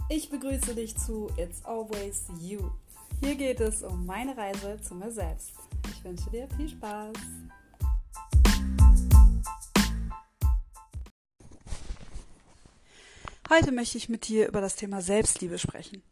Ich begrüße dich zu It's Always You. Hier geht es um meine Reise zu mir selbst. Ich wünsche dir viel Spaß. Heute möchte ich mit dir über das Thema Selbstliebe sprechen.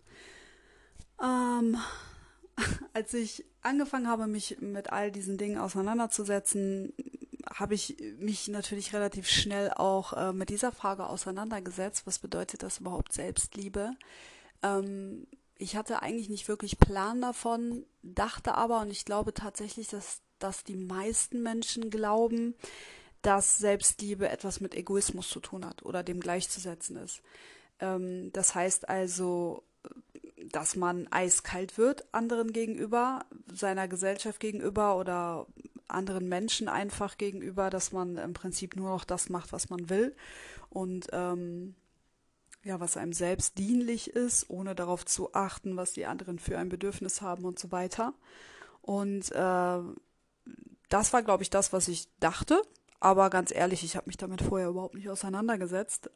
Als ich angefangen habe, mich mit all diesen Dingen auseinanderzusetzen, habe ich mich natürlich relativ schnell auch mit dieser Frage auseinandergesetzt. Was bedeutet das überhaupt Selbstliebe? Ich hatte eigentlich nicht wirklich Plan davon, dachte aber, und ich glaube tatsächlich, dass die meisten Menschen glauben, dass Selbstliebe etwas mit Egoismus zu tun hat oder dem gleichzusetzen ist. Das heißt also, dass man eiskalt wird anderen gegenüber, seiner Gesellschaft gegenüber oder anderen Menschen einfach gegenüber, dass man im Prinzip nur noch das macht, was man will und ja, was einem selbst dienlich ist, ohne darauf zu achten, was die anderen für ein Bedürfnis haben und so weiter. Und das war, glaube ich, das, was ich dachte. Aber ganz ehrlich, ich habe mich damit vorher überhaupt nicht auseinandergesetzt.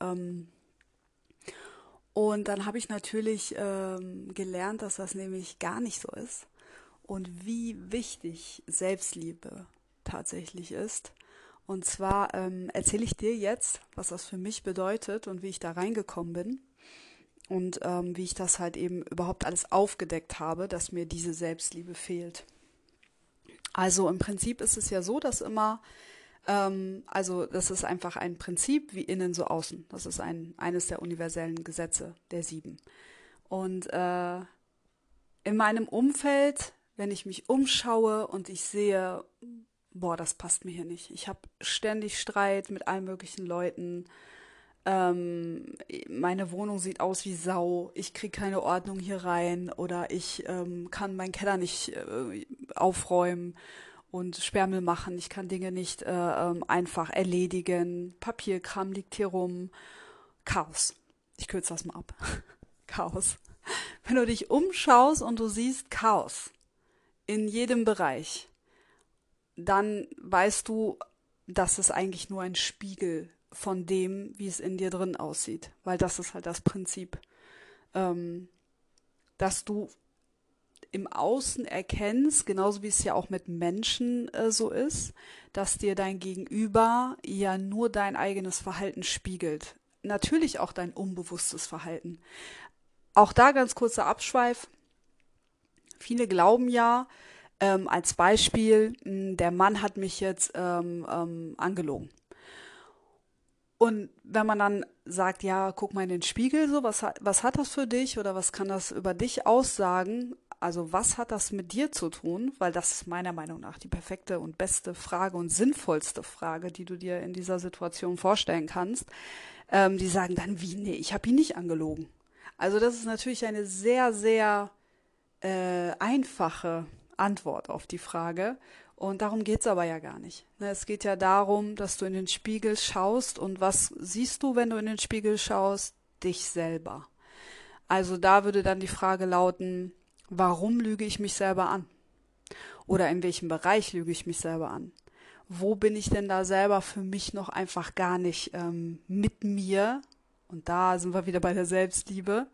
Und dann habe ich natürlich gelernt, dass das nämlich gar nicht so ist und wie wichtig Selbstliebe tatsächlich ist. Und zwar erzähle ich dir jetzt, was das für mich bedeutet und wie ich da reingekommen bin und wie ich das halt eben überhaupt alles aufgedeckt habe, dass mir diese Selbstliebe fehlt. Also im Prinzip ist es ja so, dass immer also das ist einfach ein Prinzip wie innen so außen. Das ist eines der universellen Gesetze der 7. Und in meinem Umfeld, wenn ich mich umschaue und ich sehe, boah, das passt mir hier nicht. Ich habe ständig Streit mit allen möglichen Leuten. Meine Wohnung sieht aus wie Sau. Ich kriege keine Ordnung hier rein oder ich kann meinen Keller nicht aufräumen und Sperrmüll machen. Ich kann Dinge nicht einfach erledigen. Papierkram liegt hier rum. Chaos. Ich kürze das mal ab. Chaos. Wenn du dich umschaust und du siehst Chaos in jedem Bereich, dann weißt du, dass es eigentlich nur ein Spiegel von dem, wie es in dir drin aussieht. Weil das ist halt das Prinzip, dass du im Außen erkennst, genauso wie es ja auch mit Menschen so ist, dass dir dein Gegenüber ja nur dein eigenes Verhalten spiegelt. Natürlich auch dein unbewusstes Verhalten. Auch da ganz kurzer Abschweif. Viele glauben ja, als Beispiel, der Mann hat mich jetzt angelogen. Und wenn man dann sagt, ja, guck mal in den Spiegel, so, was hat das für dich oder was kann das über dich aussagen? Also was hat das mit dir zu tun? Weil das ist meiner Meinung nach die perfekte und beste Frage und sinnvollste Frage, die du dir in dieser Situation vorstellen kannst. Die sagen dann, wie, nee, ich habe ihn nicht angelogen. Also das ist natürlich eine sehr, sehr einfache Antwort auf die Frage. Und darum geht's aber ja gar nicht. Ne, es geht ja darum, dass du in den Spiegel schaust und was siehst du, wenn du in den Spiegel schaust? Dich selber. Also da würde dann die Frage lauten, warum lüge ich mich selber an? Oder in welchem Bereich lüge ich mich selber an? Wo bin ich denn da selber für mich noch einfach gar nicht mit mir? Und da sind wir wieder bei der Selbstliebe.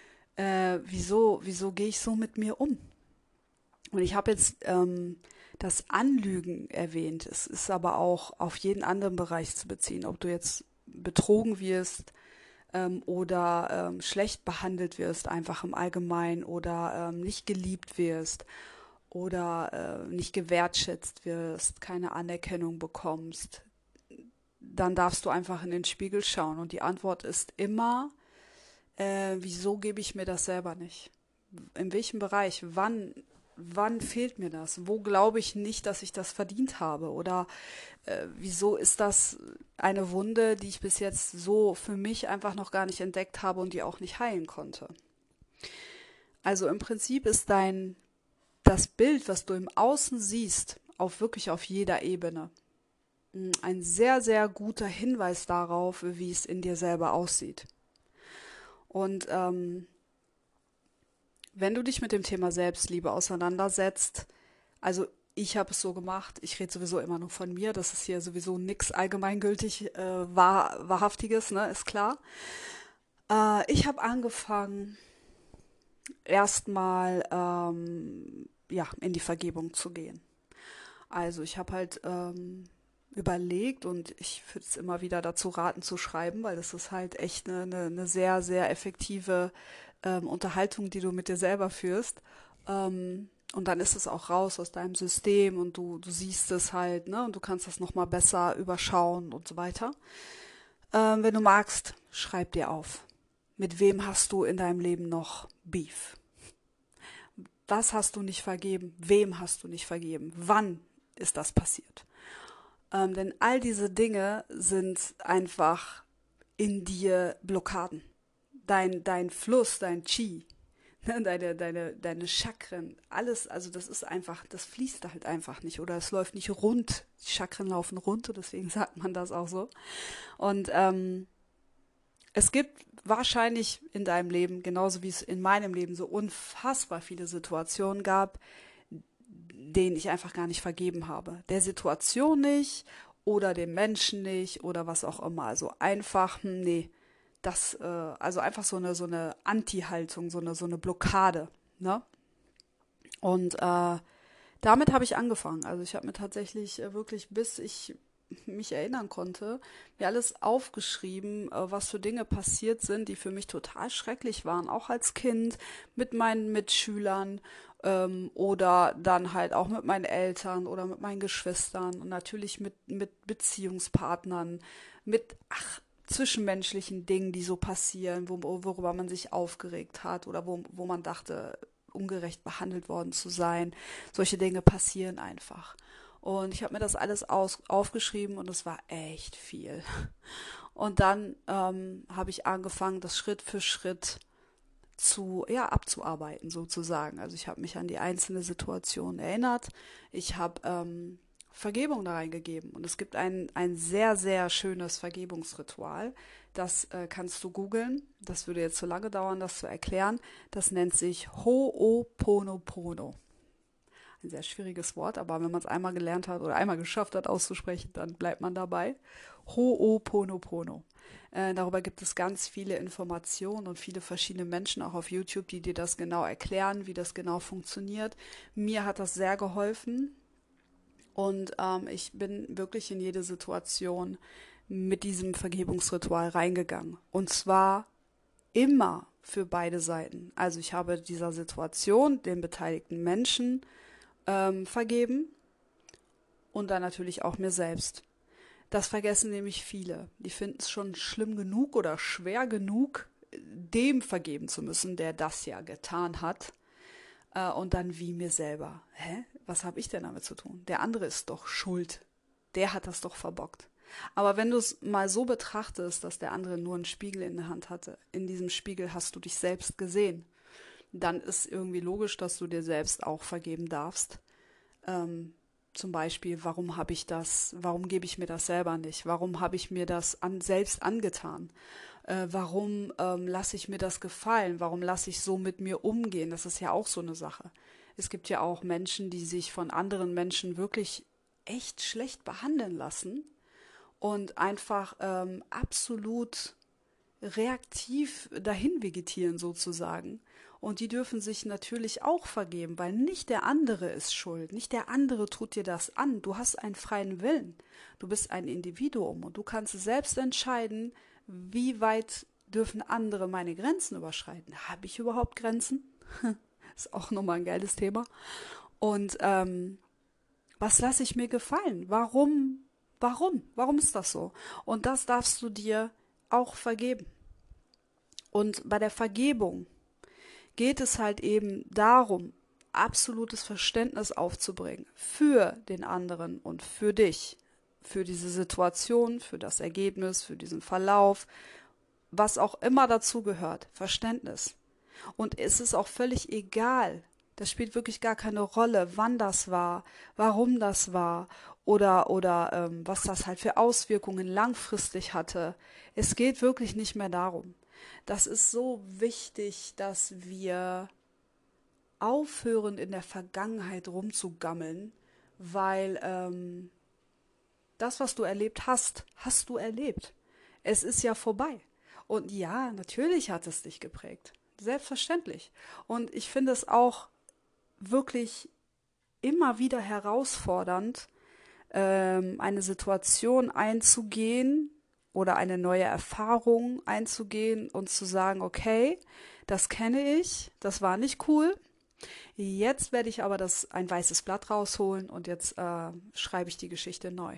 Wieso gehe ich so mit mir um? Und ich habe jetzt das Anlügen erwähnt. Es ist aber auch auf jeden anderen Bereich zu beziehen. Ob du jetzt betrogen wirst oder schlecht behandelt wirst, einfach im Allgemeinen oder nicht geliebt wirst oder nicht gewertschätzt wirst, keine Anerkennung bekommst, dann darfst du einfach in den Spiegel schauen. Und die Antwort ist immer, wieso gebe ich mir das selber nicht? In welchem Bereich? Wann fehlt mir das? Wo glaube ich nicht, dass ich das verdient habe? Oder wieso ist das eine Wunde, die ich bis jetzt so für mich einfach noch gar nicht entdeckt habe und die auch nicht heilen konnte? Also im Prinzip ist das Bild, was du im Außen siehst, wirklich auf jeder Ebene, ein sehr, sehr guter Hinweis darauf, wie es in dir selber aussieht. Und wenn du dich mit dem Thema Selbstliebe auseinandersetzt, also ich habe es so gemacht, ich rede sowieso immer nur von mir, das ist hier sowieso nichts allgemeingültig Wahrhaftiges, ne, ist klar. Ich habe angefangen, erstmal ja, in die Vergebung zu gehen. Also ich habe halt überlegt und ich würde es immer wieder dazu raten zu schreiben, weil das ist halt echt eine sehr, sehr effektive Unterhaltung, die du mit dir selber führst. Und dann ist es auch raus aus deinem System und du siehst es halt, ne? Und du kannst das nochmal besser überschauen und so weiter. Wenn du magst, schreib dir auf. Mit wem hast du in deinem Leben noch Beef? Was hast du nicht vergeben? Wem hast du nicht vergeben? Wann ist das passiert? Denn all diese Dinge sind einfach in dir Blockaden. Dein Fluss, dein Chi, ne, deine Chakren, alles, also das ist einfach, das fließt halt einfach nicht oder es läuft nicht rund. Die Chakren laufen rund und deswegen sagt man das auch so. Und es gibt wahrscheinlich in deinem Leben, genauso wie es in meinem Leben so unfassbar viele Situationen gab, denen ich einfach gar nicht vergeben habe. Der Situation nicht oder dem Menschen nicht oder was auch immer. Also einfach, nee, also einfach so eine Anti-Haltung, so eine Blockade, ne? Und damit habe ich angefangen. Also ich habe mir tatsächlich wirklich, bis ich mich erinnern konnte, mir alles aufgeschrieben, was für Dinge passiert sind, die für mich total schrecklich waren, auch als Kind mit meinen Mitschülern oder dann halt auch mit meinen Eltern oder mit meinen Geschwistern und natürlich mit Beziehungspartnern, mit zwischenmenschlichen Dingen, die so passieren, worüber man sich aufgeregt hat oder wo man dachte, ungerecht behandelt worden zu sein. Solche Dinge passieren einfach. Und ich habe mir das alles aufgeschrieben und es war echt viel. Und dann habe ich angefangen, das Schritt für Schritt ja, abzuarbeiten sozusagen. Also ich habe mich an die einzelne Situation erinnert. Ich habe Vergebung da reingegeben. Und es gibt ein sehr, sehr schönes Vergebungsritual. Das kannst du googeln. Das würde jetzt zu lange dauern, das zu erklären. Das nennt sich Ho'oponopono. Ein sehr schwieriges Wort, aber wenn man es einmal gelernt hat oder einmal geschafft hat auszusprechen, dann bleibt man dabei. Ho'oponopono. Darüber gibt es ganz viele Informationen und viele verschiedene Menschen auch auf YouTube, die dir das genau erklären, wie das genau funktioniert. Mir hat das sehr geholfen und ich bin wirklich in jede Situation mit diesem Vergebungsritual reingegangen. Und zwar immer für beide Seiten. Also ich habe dieser Situation, den beteiligten Menschen, vergeben und dann natürlich auch mir selbst. Das vergessen nämlich viele. Die finden es schon schlimm genug oder schwer genug, dem vergeben zu müssen, der das ja getan hat. Und dann wie mir selber. Hä? Was habe ich denn damit zu tun? Der andere ist doch schuld. Der hat das doch verbockt. Aber wenn du es mal so betrachtest, dass der andere nur einen Spiegel in der Hand hatte, in diesem Spiegel hast du dich selbst gesehen, dann ist irgendwie logisch, dass du dir selbst auch vergeben darfst. Zum Beispiel, warum gebe ich mir das selber nicht? Warum habe ich mir das selbst angetan? Warum lasse ich mir das gefallen? Warum lasse ich so mit mir umgehen? Das ist ja auch so eine Sache. Es gibt ja auch Menschen, die sich von anderen Menschen wirklich echt schlecht behandeln lassen und einfach absolut reaktiv dahin vegetieren sozusagen. Und die dürfen sich natürlich auch vergeben, weil nicht der andere ist schuld, nicht der andere tut dir das an. Du hast einen freien Willen. Du bist ein Individuum und du kannst selbst entscheiden, wie weit dürfen andere meine Grenzen überschreiten. Habe ich überhaupt Grenzen? Ist auch nochmal ein geiles Thema. Und was lasse ich mir gefallen? Warum? Warum? Warum ist das so? Und das darfst du dir auch vergeben. Und bei der Vergebung geht es halt eben darum, absolutes Verständnis aufzubringen für den anderen und für dich, für diese Situation, für das Ergebnis, für diesen Verlauf, was auch immer dazu gehört, Verständnis. Und es ist auch völlig egal, das spielt wirklich gar keine Rolle, wann das war, warum das war oder was das halt für Auswirkungen langfristig hatte. Es geht wirklich nicht mehr darum. Das ist so wichtig, dass wir aufhören, in der Vergangenheit rumzugammeln, weil das, was du erlebt hast, hast du erlebt. Es ist ja vorbei. Und ja, natürlich hat es dich geprägt. Selbstverständlich. Und ich finde es auch wirklich immer wieder herausfordernd, eine Situation einzugehen oder eine neue Erfahrung einzugehen und zu sagen, okay, das kenne ich, das war nicht cool. Jetzt werde ich aber ein weißes Blatt rausholen und jetzt schreibe ich die Geschichte neu.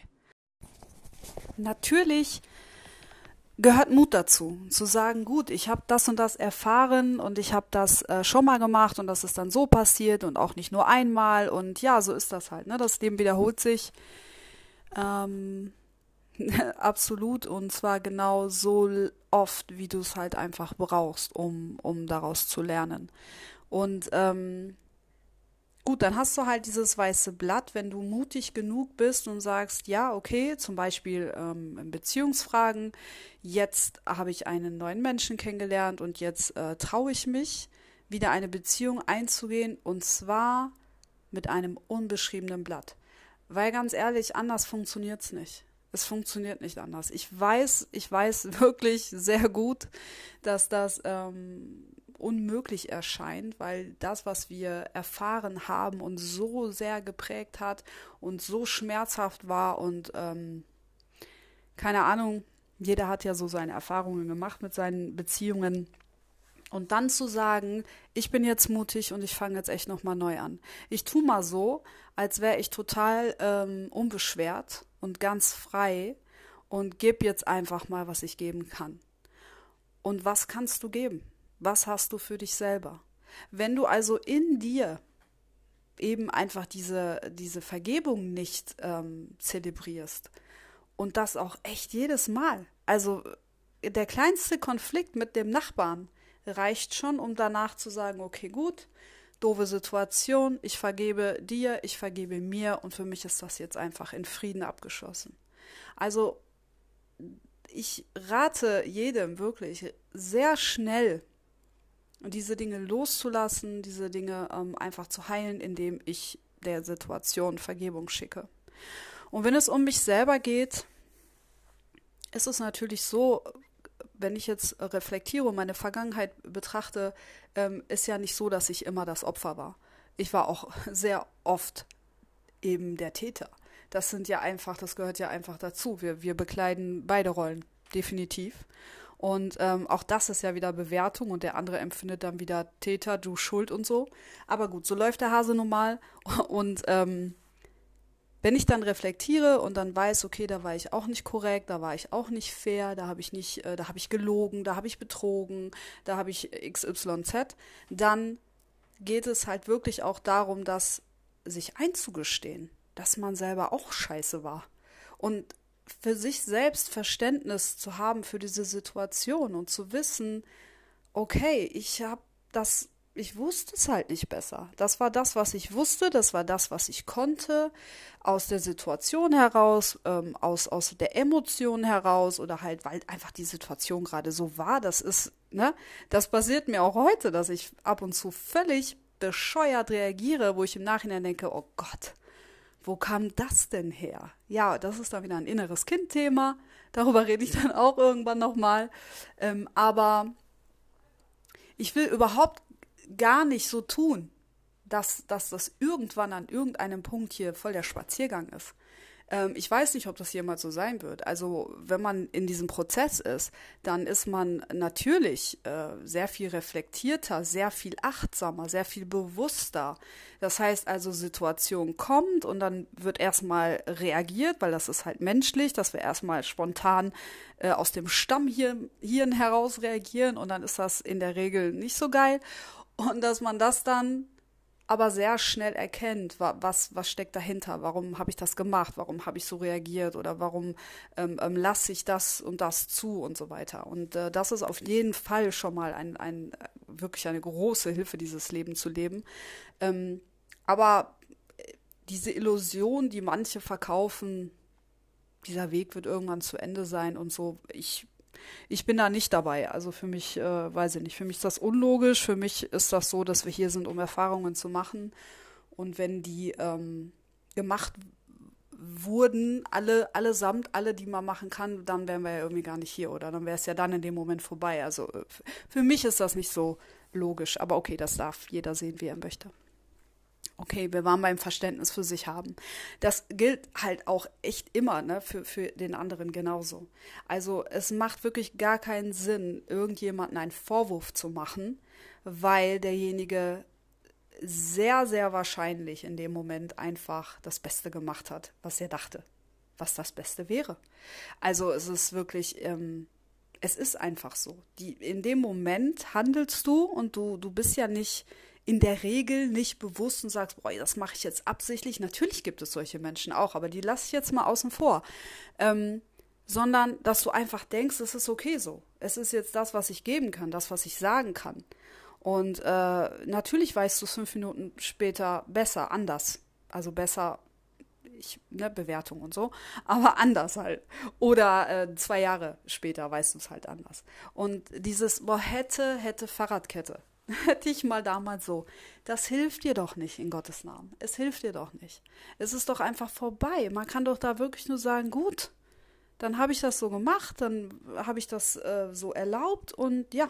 Natürlich gehört Mut dazu, zu sagen, gut, ich habe das und das erfahren und ich habe das schon mal gemacht und das ist dann so passiert und auch nicht nur einmal und ja, so ist das halt, ne? Das Leben wiederholt sich ähm, absolut und zwar genau so oft, wie du es halt einfach brauchst, um daraus zu lernen. Und gut, dann hast du halt dieses weiße Blatt, wenn du mutig genug bist und sagst, ja, okay, zum Beispiel in Beziehungsfragen, jetzt habe ich einen neuen Menschen kennengelernt und jetzt traue ich mich, wieder eine Beziehung einzugehen und zwar mit einem unbeschriebenen Blatt. Weil ganz ehrlich, anders funktioniert's nicht. Es funktioniert nicht anders. Ich weiß wirklich sehr gut, dass das unmöglich erscheint, weil das, was wir erfahren haben, uns so sehr geprägt hat und so schmerzhaft war und keine Ahnung, jeder hat ja so seine Erfahrungen gemacht mit seinen Beziehungen. Und dann zu sagen, ich bin jetzt mutig und ich fange jetzt echt nochmal neu an. Ich tu mal so, als wäre ich total unbeschwert und ganz frei und gebe jetzt einfach mal, was ich geben kann. Und was kannst du geben? Was hast du für dich selber? Wenn du also in dir eben einfach diese Vergebung nicht zelebrierst und das auch echt jedes Mal, also der kleinste Konflikt mit dem Nachbarn reicht schon, um danach zu sagen, okay, gut, doofe Situation, ich vergebe dir, ich vergebe mir und für mich ist das jetzt einfach in Frieden abgeschlossen. Also ich rate jedem wirklich sehr schnell diese Dinge loszulassen, diese Dinge einfach zu heilen, indem ich der Situation Vergebung schicke. Und wenn es um mich selber geht, ist es natürlich so, wenn ich jetzt reflektiere und meine Vergangenheit betrachte, ist ja nicht so, dass ich immer das Opfer war. Ich war auch sehr oft eben der Täter. Das gehört ja einfach dazu. Wir bekleiden beide Rollen, definitiv. Und auch das ist ja wieder Bewertung und der andere empfindet dann wieder Täter, du Schuld und so. Aber gut, so läuft der Hase nun mal. Und wenn ich dann reflektiere und dann weiß, okay, da war ich auch nicht korrekt, da war ich auch nicht fair, da habe ich nicht, da habe ich gelogen, da habe ich betrogen, da habe ich XYZ, dann geht es halt wirklich auch darum, das sich einzugestehen, dass man selber auch scheiße war. Und für sich selbst Verständnis zu haben für diese Situation und zu wissen, okay, ich wusste es halt nicht besser. Das war das, was ich wusste, das war das, was ich konnte, aus der Situation heraus, aus der Emotion heraus oder halt, weil einfach die Situation gerade so war. Das passiert mir auch heute, dass ich ab und zu völlig bescheuert reagiere, wo ich im Nachhinein denke, oh Gott, wo kam das denn her? Ja, das ist dann wieder ein inneres Kind-Thema. Darüber rede ich dann auch irgendwann nochmal. Aber ich will überhaupt gar nicht so tun, dass das irgendwann an irgendeinem Punkt hier voll der Spaziergang ist. Ich weiß nicht, ob das jemals so sein wird. Also wenn man in diesem Prozess ist, dann ist man natürlich sehr viel reflektierter, sehr viel achtsamer, sehr viel bewusster. Das heißt also, Situation kommt und dann wird erstmal reagiert, weil das ist halt menschlich, dass wir erstmal spontan aus dem Stammhirn heraus reagieren und dann ist das in der Regel nicht so geil. Und dass man das dann aber sehr schnell erkennt, was steckt dahinter, warum habe ich das gemacht, warum habe ich so reagiert oder warum lasse ich das und das zu und so weiter. Und das ist auf jeden Fall schon mal wirklich eine große Hilfe, dieses Leben zu leben. Aber diese Illusion, die manche verkaufen, dieser Weg wird irgendwann zu Ende sein und so, ich bin da nicht dabei. Also für mich, weiß ich nicht, für mich ist das unlogisch. Für mich ist das so, dass wir hier sind, um Erfahrungen zu machen. Und wenn die gemacht wurden, allesamt, alle, die man machen kann, dann wären wir ja irgendwie gar nicht hier, oder? Dann wäre es ja dann in dem Moment vorbei. Also für mich ist das nicht so logisch, aber okay, das darf jeder sehen, wie er möchte. Okay, wir waren beim Verständnis für sich haben. Das gilt halt auch echt immer, ne, für den anderen genauso. Also es macht wirklich gar keinen Sinn, irgendjemanden einen Vorwurf zu machen, weil derjenige sehr, sehr wahrscheinlich in dem Moment einfach das Beste gemacht hat, was er dachte, was das Beste wäre. Also es ist wirklich, es ist einfach so. In dem Moment handelst du und du bist ja nicht in der Regel nicht bewusst und sagst, boah, das mache ich jetzt absichtlich. Natürlich gibt es solche Menschen auch, aber die lasse ich jetzt mal außen vor. Sondern, dass du einfach denkst, es ist okay so. Es ist jetzt das, was ich geben kann, das, was ich sagen kann. Und natürlich weißt du es 5 Minuten später besser, anders. Also besser, ne, Bewertung und so, aber anders halt. Oder 2 Jahre später weißt du es halt anders. Und dieses, boah, hätte Fahrradkette. Hätte ich mal damals so. Das hilft dir doch nicht, in Gottes Namen. Es hilft dir doch nicht. Es ist doch einfach vorbei. Man kann doch da wirklich nur sagen, gut, dann habe ich das so gemacht, dann habe ich das so erlaubt und ja,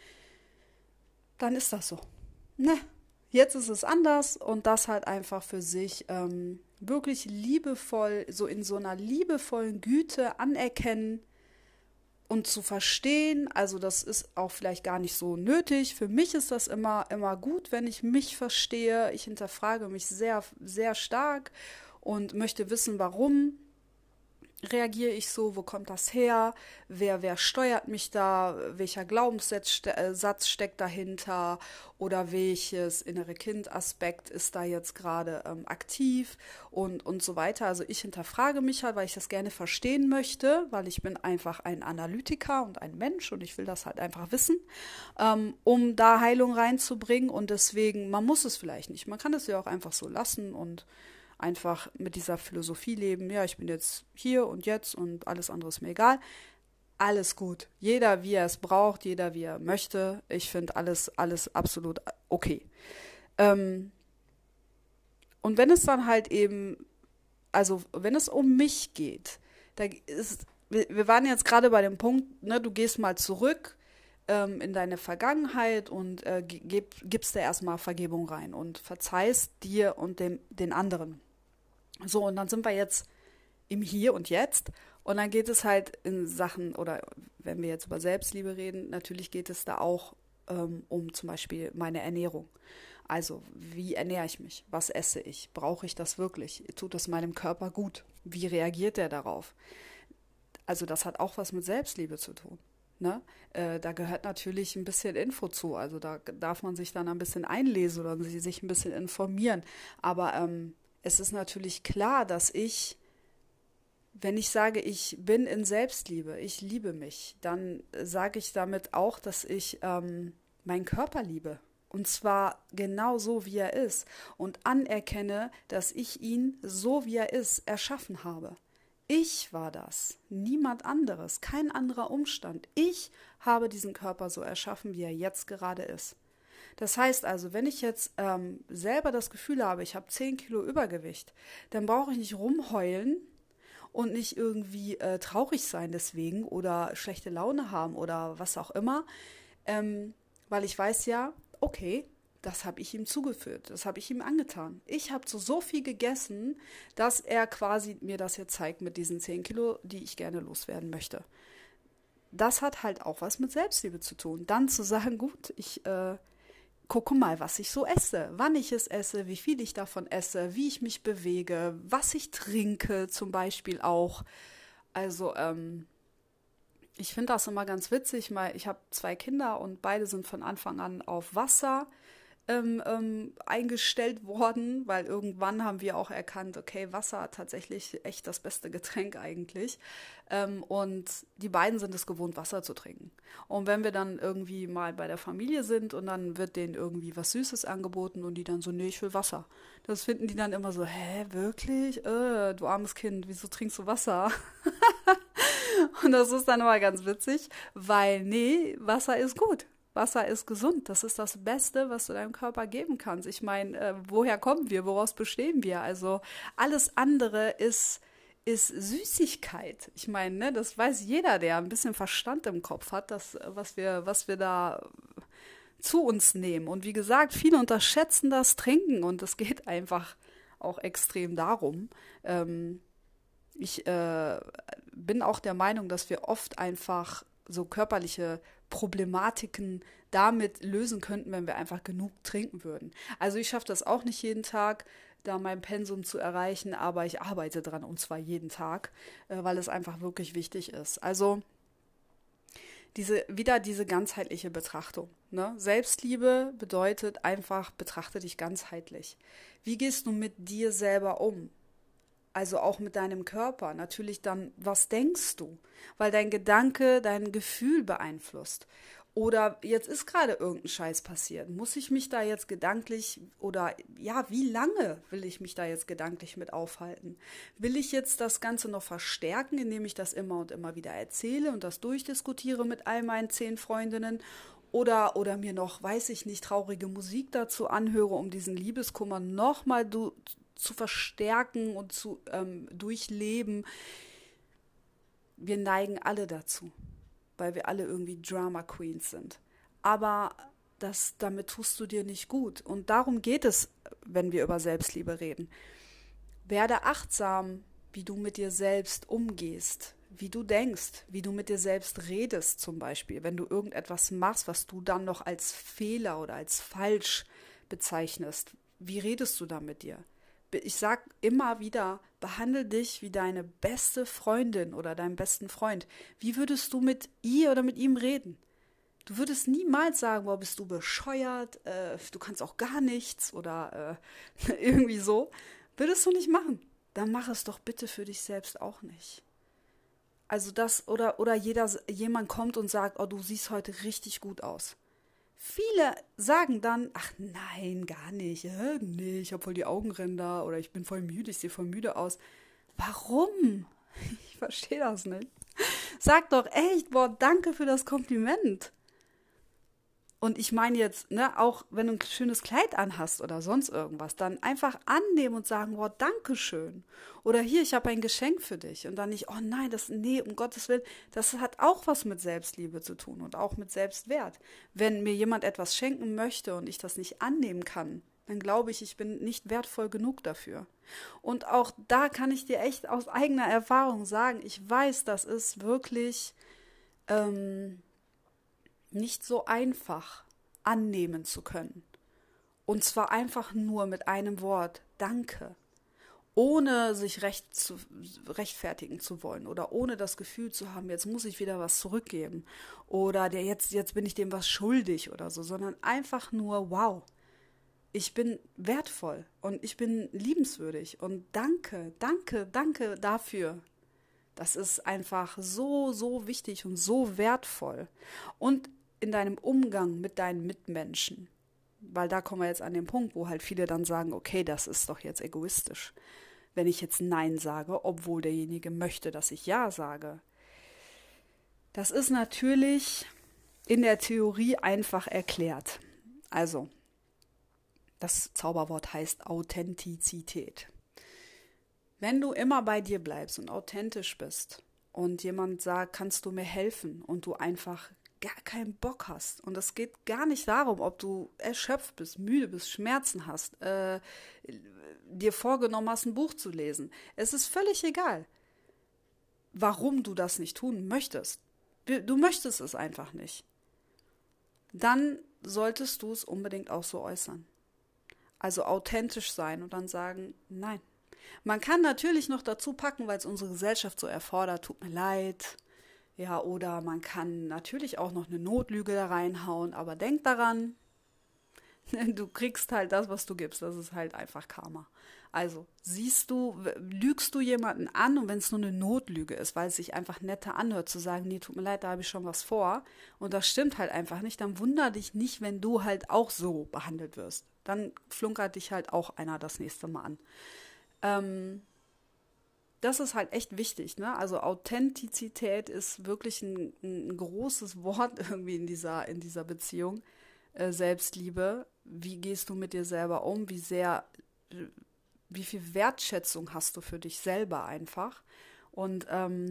dann ist das so. Ne, jetzt ist es anders und das halt einfach für sich wirklich liebevoll, so in so einer liebevollen Güte anerkennen und zu verstehen. Also das ist auch vielleicht gar nicht so nötig. Für mich ist das immer gut, wenn ich mich verstehe. Ich hinterfrage mich sehr, sehr stark und möchte wissen, warum reagiere ich so, wo kommt das her, wer steuert mich da, welcher Glaubenssatz steckt dahinter oder welches innere Kind-Aspekt ist da jetzt gerade aktiv und so weiter. Also ich hinterfrage mich halt, weil ich das gerne verstehen möchte, weil ich bin einfach ein Analytiker und ein Mensch und ich will das halt einfach wissen, um da Heilung reinzubringen und deswegen, man muss es vielleicht nicht, man kann es ja auch einfach so lassen und einfach mit dieser Philosophie leben, ja, ich bin jetzt hier und jetzt und alles andere ist mir egal. Alles gut. Jeder, wie er es braucht, jeder, wie er möchte. Ich finde alles absolut okay. Und wenn es dann halt eben, also wenn es um mich geht, wir waren jetzt gerade bei dem Punkt, ne, du gehst mal zurück in deine Vergangenheit und gibst da erstmal Vergebung rein und verzeihst dir und den anderen. So, und dann sind wir jetzt im Hier und Jetzt und dann geht es halt in Sachen, oder wenn wir jetzt über Selbstliebe reden, natürlich geht es da auch um zum Beispiel meine Ernährung. Also, wie ernähre ich mich? Was esse ich? Brauche ich das wirklich? Tut das meinem Körper gut? Wie reagiert der darauf? Also, das hat auch was mit Selbstliebe zu tun. Ne? Da gehört natürlich ein bisschen Info zu. Also, da darf man sich dann ein bisschen einlesen oder sich ein bisschen informieren. Aber es ist natürlich klar, dass wenn ich sage, ich bin in Selbstliebe, ich liebe mich, dann sage ich damit auch, dass ich meinen Körper liebe. Und zwar genau so, wie er ist. Und anerkenne, dass ich ihn so, wie er ist, erschaffen habe. Ich war das, niemand anderes, kein anderer Umstand. Ich habe diesen Körper so erschaffen, wie er jetzt gerade ist. Das heißt also, wenn ich jetzt selber das Gefühl habe, ich habe 10 Kilo Übergewicht, dann brauche ich nicht rumheulen und nicht irgendwie traurig sein deswegen oder schlechte Laune haben oder was auch immer, weil ich weiß ja, okay, das habe ich ihm zugeführt, das habe ich ihm angetan. Ich habe so viel gegessen, dass er quasi mir das jetzt zeigt mit diesen 10 Kilo, die ich gerne loswerden möchte. Das hat halt auch was mit Selbstliebe zu tun. Dann zu sagen, gut, ich gucke mal, was ich so esse, wann ich es esse, wie viel ich davon esse, wie ich mich bewege, was ich trinke zum Beispiel auch. Also ich finde das immer ganz witzig, ich habe 2 Kinder und beide sind von Anfang an auf Wasser eingestellt worden, weil irgendwann haben wir auch erkannt, okay, Wasser tatsächlich echt das beste Getränk eigentlich. Und die beiden sind es gewohnt, Wasser zu trinken. Und wenn wir dann irgendwie mal bei der Familie sind und dann wird denen irgendwie was Süßes angeboten und die dann so, nee, ich will Wasser. Das finden die dann immer so, hä, wirklich? Du armes Kind, wieso trinkst du Wasser? Und das ist dann immer ganz witzig, weil nee, Wasser ist gut. Wasser ist gesund. Das ist das Beste, was du deinem Körper geben kannst. Ich meine, woher kommen wir? Woraus bestehen wir? Also alles andere ist Süßigkeit. Ich meine, ne, das weiß jeder, der ein bisschen Verstand im Kopf hat, was wir da zu uns nehmen. Und wie gesagt, viele unterschätzen das Trinken und es geht einfach auch extrem darum. Ich bin auch der Meinung, dass wir oft einfach so körperliche Problematiken damit lösen könnten, wenn wir einfach genug trinken würden. Also ich schaffe das auch nicht jeden Tag, da mein Pensum zu erreichen, aber ich arbeite dran und zwar jeden Tag, weil es einfach wirklich wichtig ist. Also wieder diese ganzheitliche Betrachtung. Ne? Selbstliebe bedeutet einfach, betrachte dich ganzheitlich. Wie gehst du mit dir selber um? Also auch mit deinem Körper. Natürlich dann, was denkst du? Weil dein Gedanke dein Gefühl beeinflusst. Oder jetzt ist gerade irgendein Scheiß passiert. Muss ich mich da jetzt gedanklich oder ja, wie lange will ich mich da jetzt gedanklich mit aufhalten? Will ich jetzt das Ganze noch verstärken, indem ich das immer und immer wieder erzähle und das durchdiskutiere mit all meinen 10 Freundinnen? Oder mir noch, weiß ich nicht, traurige Musik dazu anhöre, um diesen Liebeskummer nochmal zu verstärken und zu durchleben. Wir neigen alle dazu, weil wir alle irgendwie Drama Queens sind. Aber damit tust du dir nicht gut. Und darum geht es, wenn wir über Selbstliebe reden. Werde achtsam, wie du mit dir selbst umgehst, wie du denkst, wie du mit dir selbst redest zum Beispiel. Wenn du irgendetwas machst, was du dann noch als Fehler oder als falsch bezeichnest, wie redest du da mit dir? Ich sag immer wieder, behandle dich wie deine beste Freundin oder deinen besten Freund. Wie würdest du mit ihr oder mit ihm reden? Du würdest niemals sagen, boah, bist du bescheuert, du kannst auch gar nichts oder irgendwie so. Würdest du nicht machen. Dann mach es doch bitte für dich selbst auch nicht. Also oder jemand kommt und sagt, oh, du siehst heute richtig gut aus. Viele sagen dann, ach nein, gar nicht, nee, ich habe voll die Augenränder oder ich bin voll müde, ich sehe voll müde aus. Warum? Ich verstehe das nicht. Sag doch echt, boah, danke für das Kompliment. Und ich meine jetzt, ne, auch wenn du ein schönes Kleid anhast oder sonst irgendwas, dann einfach annehmen und sagen, boah, danke schön. Oder hier, ich habe ein Geschenk für dich. Und dann nicht, oh nein, nee, um Gottes Willen, das hat auch was mit Selbstliebe zu tun und auch mit Selbstwert. Wenn mir jemand etwas schenken möchte und ich das nicht annehmen kann, dann glaube ich bin nicht wertvoll genug dafür. Und auch da kann ich dir echt aus eigener Erfahrung sagen, ich weiß, das ist wirklich nicht so einfach annehmen zu können. Und zwar einfach nur mit einem Wort, danke, ohne sich rechtfertigen zu wollen oder ohne das Gefühl zu haben, jetzt muss ich wieder was zurückgeben oder jetzt bin ich dem was schuldig oder so, sondern einfach nur, wow, ich bin wertvoll und ich bin liebenswürdig und danke, danke, danke dafür. Das ist einfach so, so wichtig und so wertvoll. Und in deinem Umgang mit deinen Mitmenschen, weil da kommen wir jetzt an den Punkt, wo halt viele dann sagen, okay, das ist doch jetzt egoistisch, wenn ich jetzt Nein sage, obwohl derjenige möchte, dass ich Ja sage. Das ist natürlich in der Theorie einfach erklärt. Also, das Zauberwort heißt Authentizität. Wenn du immer bei dir bleibst und authentisch bist und jemand sagt, kannst du mir helfen und du einfach gar keinen Bock hast und es geht gar nicht darum, ob du erschöpft bist, müde bist, Schmerzen hast, dir vorgenommen hast, ein Buch zu lesen. Es ist völlig egal, warum du das nicht tun möchtest. Du möchtest es einfach nicht. Dann solltest du es unbedingt auch so äußern. Also authentisch sein und dann sagen, nein. Man kann natürlich noch dazu packen, weil es unsere Gesellschaft so erfordert, tut mir leid. Ja, oder man kann natürlich auch noch eine Notlüge da reinhauen, aber denk daran, du kriegst halt das, was du gibst. Das ist halt einfach Karma. Also lügst du jemanden an und wenn es nur eine Notlüge ist, weil es sich einfach netter anhört, zu sagen, nee, tut mir leid, da habe ich schon was vor und das stimmt halt einfach nicht, dann wundere dich nicht, wenn du halt auch so behandelt wirst. Dann flunkert dich halt auch einer das nächste Mal an. das ist halt echt wichtig, ne? Also Authentizität ist wirklich ein großes Wort irgendwie in dieser Beziehung. Selbstliebe. Wie gehst du mit dir selber um? Äh, wie viel Wertschätzung hast du für dich selber einfach? Und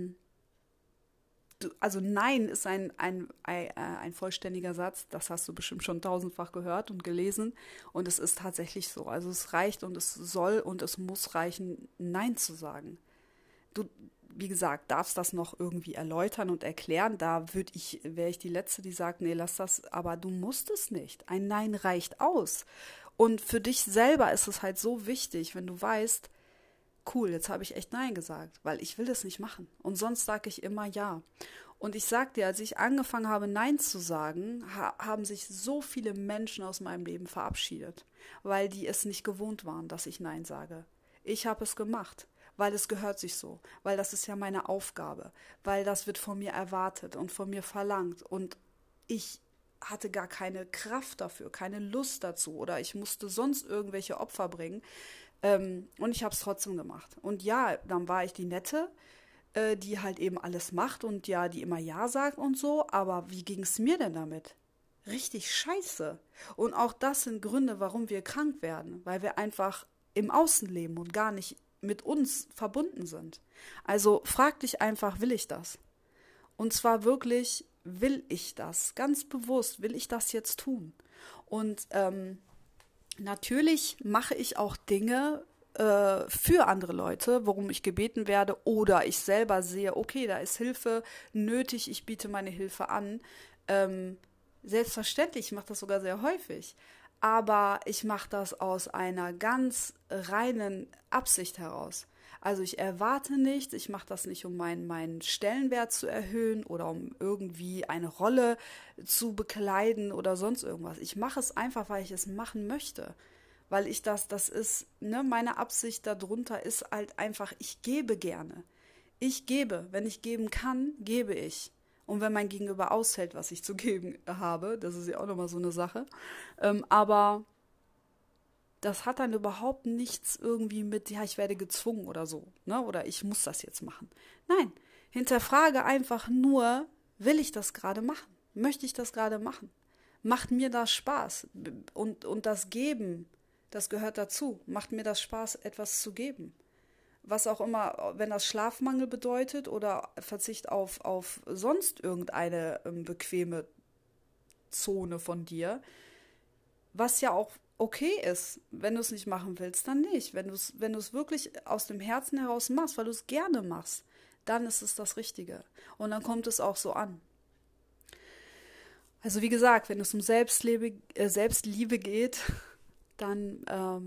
also Nein ist ein vollständiger Satz, das hast du bestimmt schon tausendfach gehört und gelesen. Und es ist tatsächlich so. Also es reicht und es soll und es muss reichen, Nein zu sagen. Du, wie gesagt, darfst das noch irgendwie erläutern und erklären. Wäre ich die Letzte, die sagt, nee, lass das, aber du musst es nicht. Ein Nein reicht aus. Und für dich selber ist es halt so wichtig, wenn du weißt, cool, jetzt habe ich echt Nein gesagt, weil ich will das nicht machen. Und sonst sage ich immer Ja. Und ich sag dir, als ich angefangen habe, Nein zu sagen, haben sich so viele Menschen aus meinem Leben verabschiedet, weil die es nicht gewohnt waren, dass ich Nein sage. Ich habe es gemacht, weil es gehört sich so, weil das ist ja meine Aufgabe, weil das wird von mir erwartet und von mir verlangt. Und ich hatte gar keine Kraft dafür, keine Lust dazu oder ich musste sonst irgendwelche Opfer bringen. Und ich habe es trotzdem gemacht. Und ja, dann war ich die Nette, die halt eben alles macht und ja, die immer Ja sagt und so. Aber wie ging es mir denn damit? Richtig scheiße. Und auch das sind Gründe, warum wir krank werden, weil wir einfach im Außen leben und gar nicht mit uns verbunden sind. Also frag dich einfach, will ich das? Und zwar wirklich, will ich das? Ganz bewusst, will ich das jetzt tun? Und natürlich mache ich auch Dinge für andere Leute, worum ich gebeten werde, oder ich selber sehe, okay, da ist Hilfe nötig, ich biete meine Hilfe an. Ähm, Selbstverständlich, ich mache das sogar sehr häufig, aber ich mache das aus einer ganz reinen Absicht heraus. Also ich erwarte nichts, ich mache das nicht, um meinen Stellenwert zu erhöhen oder um irgendwie eine Rolle zu bekleiden oder sonst irgendwas. Ich mache es einfach, weil ich es machen möchte. Weil das ist, ne, meine Absicht darunter ist halt einfach, ich gebe gerne. Ich gebe. Wenn ich geben kann, gebe ich. Und wenn mein Gegenüber aushält, was ich zu geben habe, das ist ja auch nochmal so eine Sache. Aber das hat dann überhaupt nichts irgendwie mit, ja, ich werde gezwungen oder so, ne? Oder ich muss das jetzt machen. Nein, hinterfrage einfach nur, will ich das gerade machen? Möchte ich das gerade machen? Macht mir das Spaß? Und das Geben, das gehört dazu. Macht mir das Spaß, etwas zu geben? Was auch immer, wenn das Schlafmangel bedeutet oder Verzicht auf sonst irgendeine bequeme Zone von dir, was ja auch okay ist. Wenn du es nicht machen willst, dann nicht. Wenn du es wirklich aus dem Herzen heraus machst, weil du es gerne machst, dann ist es das Richtige. Und dann kommt es auch so an. Also wie gesagt, wenn es um Selbstliebe geht, dann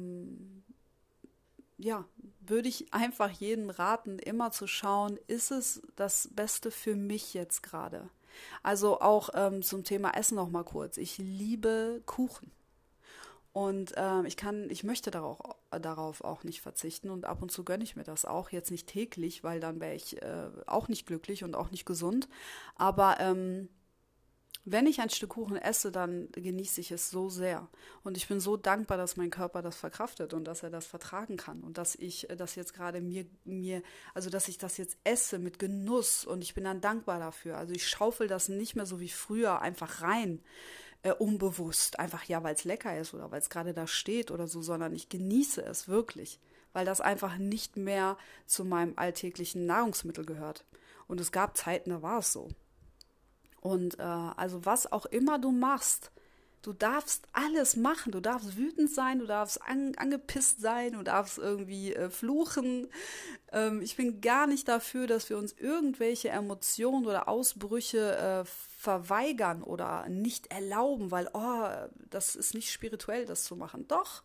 ja, würde ich einfach jedem raten, immer zu schauen, ist es das Beste für mich jetzt gerade? Also auch zum Thema Essen noch mal kurz. Ich liebe Kuchen. Und ich möchte darauf auch nicht verzichten und ab und zu gönne ich mir das auch. Jetzt nicht täglich, weil dann wäre ich auch nicht glücklich und auch nicht gesund. Aber wenn ich ein Stück Kuchen esse, dann genieße ich es so sehr. Und ich bin so dankbar, dass mein Körper das verkraftet und dass er das vertragen kann. Und dass ich das jetzt gerade also dass ich das jetzt esse mit Genuss und ich bin dann dankbar dafür. Also ich schaufel das nicht mehr so wie früher einfach rein, unbewusst. Einfach ja, weil es lecker ist oder weil es gerade da steht oder so, sondern ich genieße es wirklich. Weil das einfach nicht mehr zu meinem alltäglichen Nahrungsmittel gehört. Und es gab Zeiten, da war es so. Und also was auch immer du machst, du darfst alles machen. Du darfst wütend sein, du darfst angepisst sein, du darfst irgendwie fluchen. Ich bin gar nicht dafür, dass wir uns irgendwelche Emotionen oder Ausbrüche verweigern oder nicht erlauben, weil, oh, das ist nicht spirituell, das zu machen. Doch,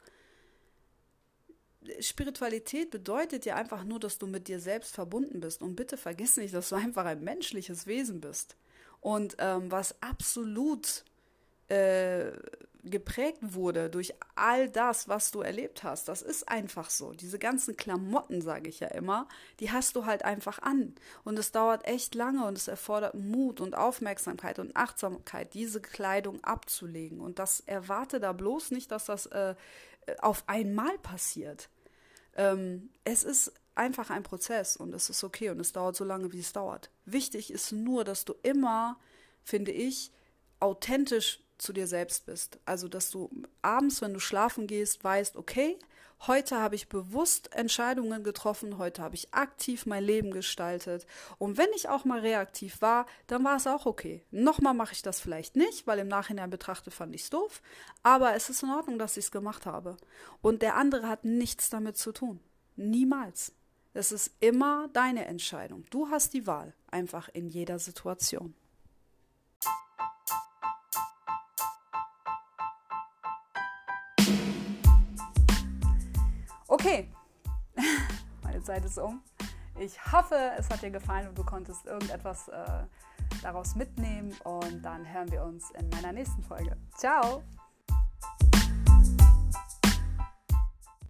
Spiritualität bedeutet ja einfach nur, dass du mit dir selbst verbunden bist. Und bitte vergiss nicht, dass du einfach ein menschliches Wesen bist. Und was absolut äh, geprägt wurde durch all das, was du erlebt hast, das ist einfach so. Diese ganzen Klamotten, sage ich ja immer, die hast du halt einfach an. Und es dauert echt lange und es erfordert Mut und Aufmerksamkeit und Achtsamkeit, diese Kleidung abzulegen. Und das erwarte da bloß nicht, dass das auf einmal passiert. Es ist einfach ein Prozess und es ist okay und es dauert so lange, wie es dauert. Wichtig ist nur, dass du immer, finde ich, authentisch zu dir selbst bist. Also, dass du abends, wenn du schlafen gehst, weißt, okay, heute habe ich bewusst Entscheidungen getroffen, heute habe ich aktiv mein Leben gestaltet. Und wenn ich auch mal reaktiv war, dann war es auch okay. Nochmal mache ich das vielleicht nicht, weil im Nachhinein betrachtet fand ich es doof. Aber es ist in Ordnung, dass ich es gemacht habe. Und der andere hat nichts damit zu tun. Niemals. Es ist immer deine Entscheidung. Du hast die Wahl, einfach in jeder Situation. Okay, meine Zeit ist um. Ich hoffe, es hat dir gefallen und du konntest irgendetwas daraus mitnehmen und dann hören wir uns in meiner nächsten Folge. Ciao!